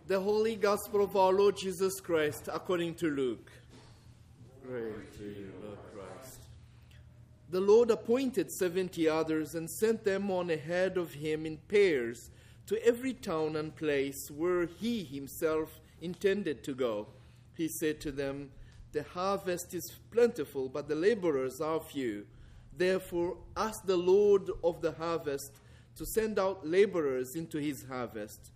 The Holy Gospel of our Lord Jesus Christ according to Luke. Praise to you, Lord Christ. The Lord appointed 70 others and sent them on ahead of him in pairs to every town and place where he himself intended to go. He said to them, "The harvest is plentiful, but the laborers are few. Therefore, ask the Lord of the harvest to send out laborers into his harvest.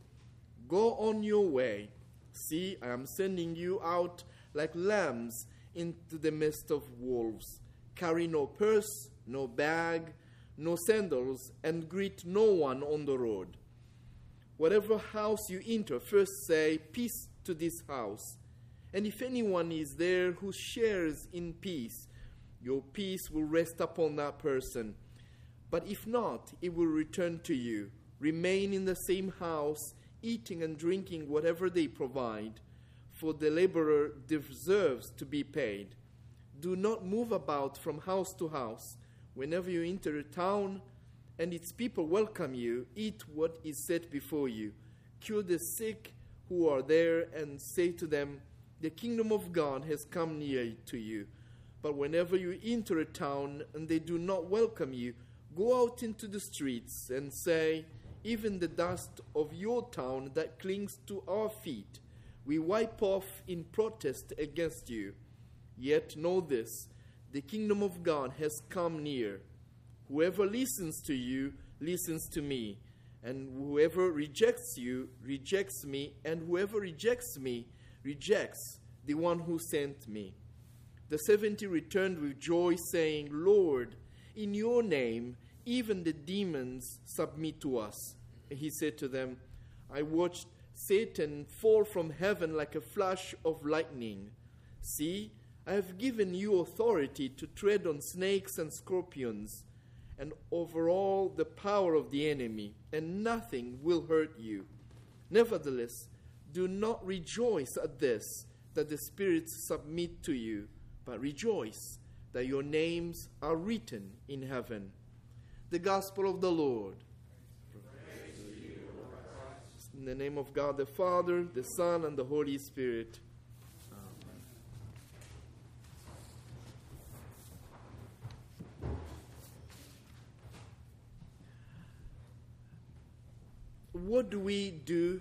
Go on your way. See, I am sending you out like lambs into the midst of wolves. Carry no purse, no bag, no sandals, and greet no one on the road. Whatever house you enter, first say, 'Peace to this house.' And if anyone is there who shares in peace, your peace will rest upon that person. But if not, it will return to you. Remain in the same house, eating and drinking whatever they provide, for the laborer deserves to be paid. Do not move about from house to house. Whenever you enter a town and its people welcome you, eat what is set before you. Cure the sick who are there and say to them, 'The kingdom of God has come near to you.' But whenever you enter a town and they do not welcome you, go out into the streets and say, 'Even the dust of your town that clings to our feet, we wipe off in protest against you. Yet know this, the kingdom of God has come near. Whoever listens to you listens to me, and whoever rejects you rejects me, and whoever rejects me rejects the one who sent me.' The 70 returned with joy, saying, 'Lord, in your name even the demons submit to us.' He said to them, 'I watched Satan fall from heaven like a flash of lightning. See, I have given you authority to tread on snakes and scorpions, and over all the power of the enemy, and nothing will hurt you. Nevertheless, do not rejoice at this, that the spirits submit to you, but rejoice that your names are written in heaven.'" The Gospel of the Lord. Praise to you, Lord Christ. In the name of God the Father, the Son, and the Holy Spirit. What do we do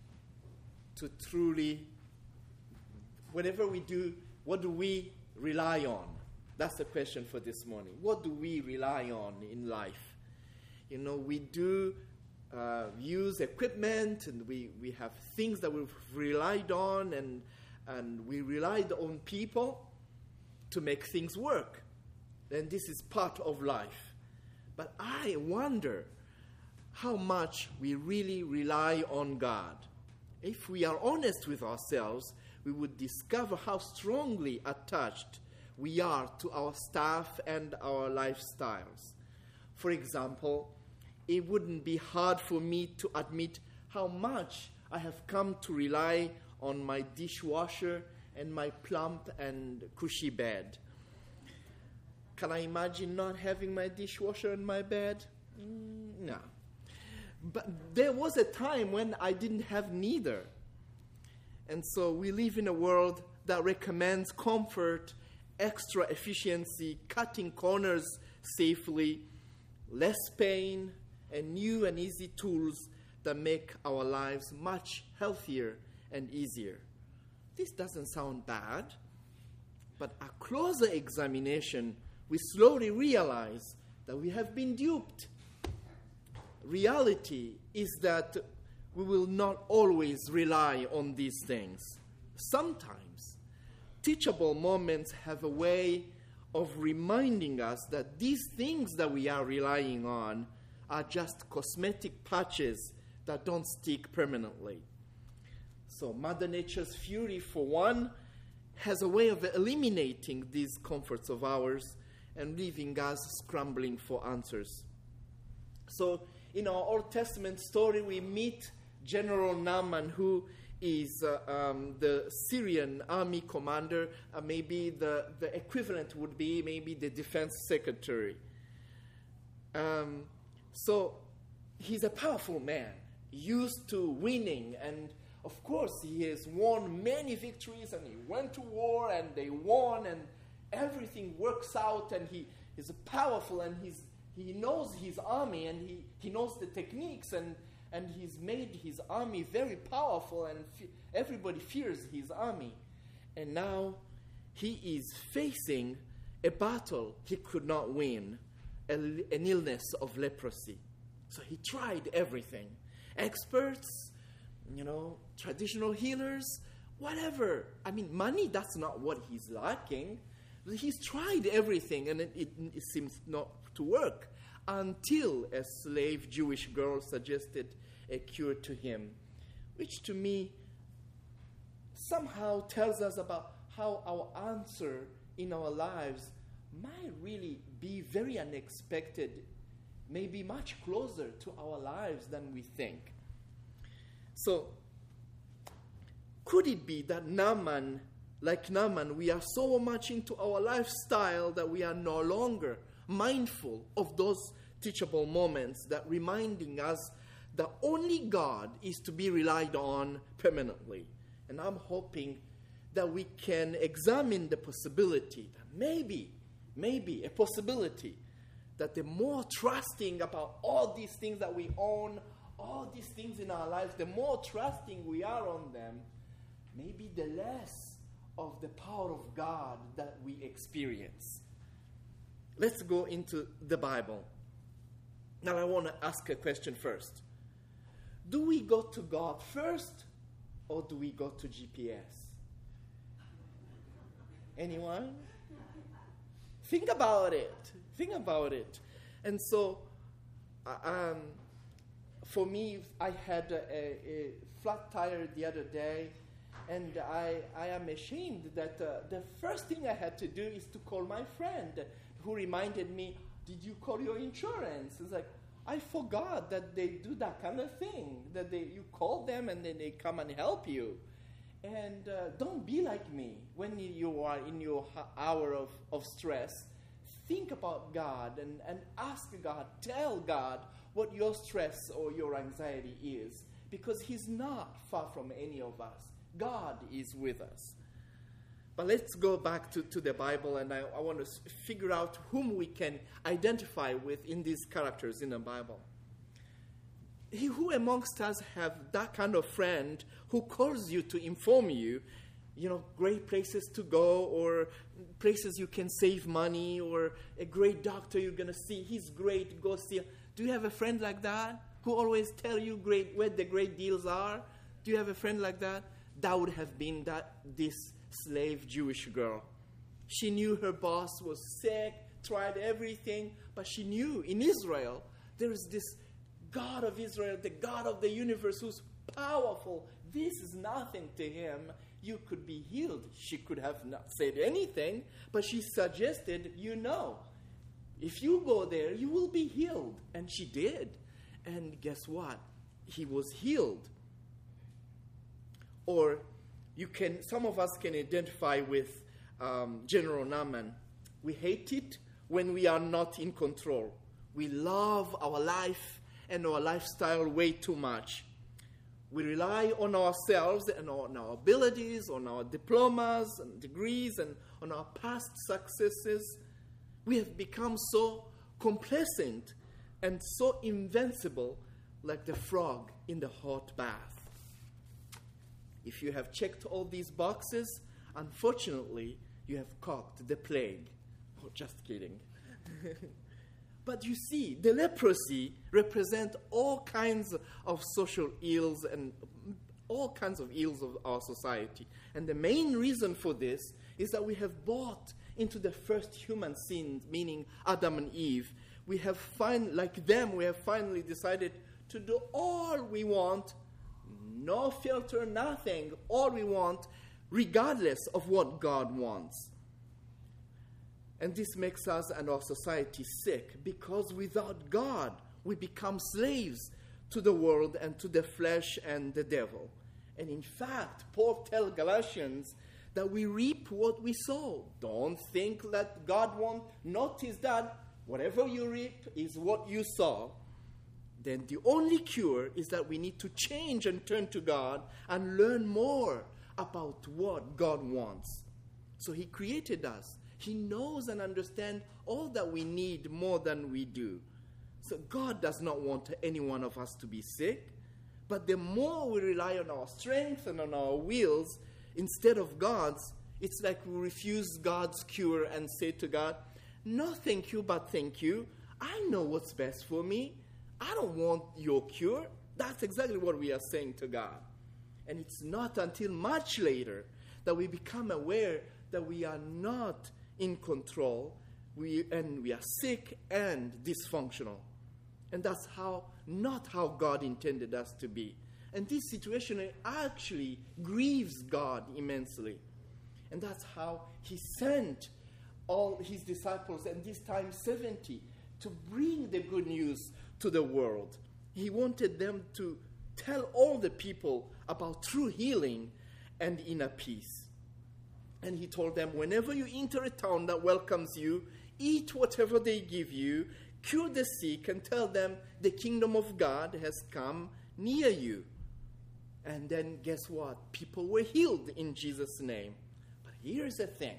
to truly, whatever we do, what do we rely on? That's the question for this morning. What do we rely on in life? You know, we do use equipment, and we have things that we've relied on, and we relied on people to make things work. And this is part of life. But I wonder how much we really rely on God. If we are honest with ourselves, we would discover how strongly attached we are to our stuff and our lifestyles. For example, it wouldn't be hard for me to admit how much I have come to rely on my dishwasher and my plump and cushy bed. Can I imagine not having my dishwasher and my bed? No. But there was a time when I didn't have neither. And so we live in a world that recommends comfort, extra efficiency, cutting corners safely, less pain, and new and easy tools that make our lives much healthier and easier. This doesn't sound bad, but a closer examination, we slowly realize that we have been duped. Reality is that we will not always rely on these things. Sometimes, teachable moments have a way of reminding us that these things that we are relying on are just cosmetic patches that don't stick permanently. So Mother Nature's fury, for one, has a way of eliminating these comforts of ours and leaving us scrambling for answers. So in our Old Testament story, we meet General Naaman, who is the Syrian army commander. Maybe the equivalent would be maybe the defense secretary. So he's a powerful man, used to winning and of course, he has won many victories, and he went to war, and they won, and everything works out, and he is powerful, and he knows his army, and he knows the techniques, and he's made his army very powerful, and everybody fears his army. And now he is facing a battle he could not win, an illness of leprosy. So he tried everything. Experts, traditional healers, whatever. I mean, money, that's not what he's lacking. He's tried everything, and it seems not to work, until a slave Jewish girl suggested a cure to him, which to me somehow tells us about how our answer in our lives might really be very unexpected, maybe much closer to our lives than we think. So, could it be that like Naaman, we are so much into our lifestyle that we are no longer mindful of those teachable moments that reminding us that only God is to be relied on permanently? And I'm hoping that we can examine the possibility that maybe a possibility that the more trusting about all these things that we own, all these things in our lives, the more trusting we are on them, maybe the less of the power of God that we experience. Let's go into the Bible. Now I want to ask a question first. Do we go to God first, or do we go to GPS? Anyone? Think about it. And so, for me, I had a flat tire the other day, and I am ashamed that the first thing I had to do is to call my friend, who reminded me, did you call your insurance? It's like, I forgot that they do that kind of thing, that you call them and then they come and help you. And don't be like me. When you are in your hour of stress, think about God and ask God, tell God what your stress or your anxiety is, because He's not far from any of us. God is with us. But let's go back to the Bible, and I want to figure out whom we can identify with in these characters in the Bible. Who amongst us have that kind of friend who calls you to inform you, great places to go, or places you can save money, or a great doctor you're going to see, he's great, go see him. Do you have a friend like that who always tell you where the great deals are? Do you have a friend like that? That would have been this slave Jewish girl. She knew her boss was sick, tried everything, but she knew in Israel there is this God of Israel, the God of the universe, who's powerful. This is nothing to him. You could be healed. She could have not said anything, but she suggested, if you go there, you will be healed. And she did. And guess what? He was healed. Or some of us can identify with General Naaman. We hate it when we are not in control. We love our life and our lifestyle way too much. We rely on ourselves and on our abilities, on our diplomas and degrees, and on our past successes. We have become so complacent and so invincible, like the frog in the hot bath. If you have checked all these boxes, unfortunately, you have caught the plague. Oh, just kidding. But you see, the leprosy represents all kinds of social ills and all kinds of ills of our society. And the main reason for this is that we have bought into the first human sin, meaning Adam and Eve. We have finally decided to do all we want, no filter, nothing, all we want, regardless of what God wants. And this makes us and our society sick, because without God, we become slaves to the world and to the flesh and the devil. And in fact, Paul tells Galatians that we reap what we sow. Don't think that God won't notice that whatever you reap is what you sow. then the only cure is that we need to change and turn to God and learn more about what God wants. So he created us. He knows and understands all that we need more than we do. So God does not want any one of us to be sick. But the more we rely on our strength and on our wills instead of God's, it's like we refuse God's cure and say to God, no, thank you, but thank you. I know what's best for me. I don't want your cure. That's exactly what we are saying to God. And it's not until much later that we become aware that we are not in control, and we are sick and dysfunctional. And that's not how God intended us to be. And this situation actually grieves God immensely. And that's how he sent all his disciples, and this time 70, to bring the good news to the world. He wanted them to tell all the people about true healing and inner peace. And he told them, whenever you enter a town that welcomes you, eat whatever they give you, cure the sick, and tell them the kingdom of God has come near you. And then guess what? People were healed in Jesus' name. But here's the thing.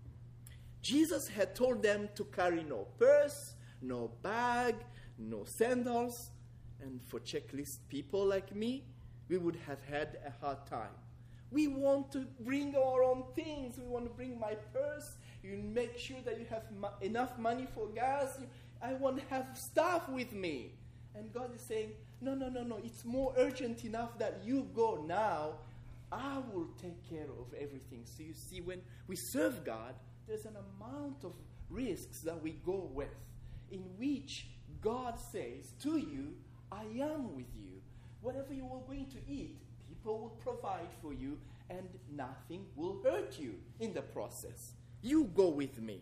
Jesus had told them to carry no purse, no bag, no sandals. And for checklist people like me, we would have had a hard time. We want to bring our own things. We want to bring my purse. You make sure that you have enough money for gas. I want to have stuff with me. And God is saying, no. It's more urgent enough that you go now. I will take care of everything. So you see, when we serve God, there's an amount of risks that we go with, in which God says to you, I am with you. Whatever you are going to eat, people will provide for you, and nothing will hurt you in the process. You go with me.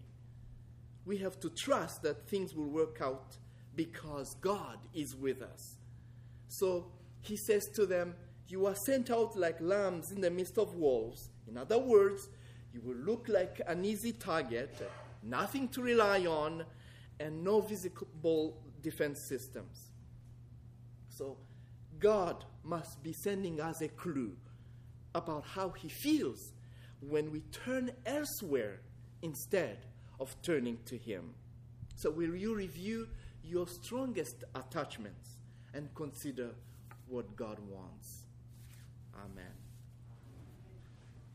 We have to trust that things will work out because God is with us. So he says to them, you are sent out like lambs in the midst of wolves. In other words, you will look like an easy target, nothing to rely on, and no visible defense systems. So God must be sending us a clue about how he feels when we turn elsewhere instead of turning to him. So will you review your strongest attachments and consider what God wants? Amen.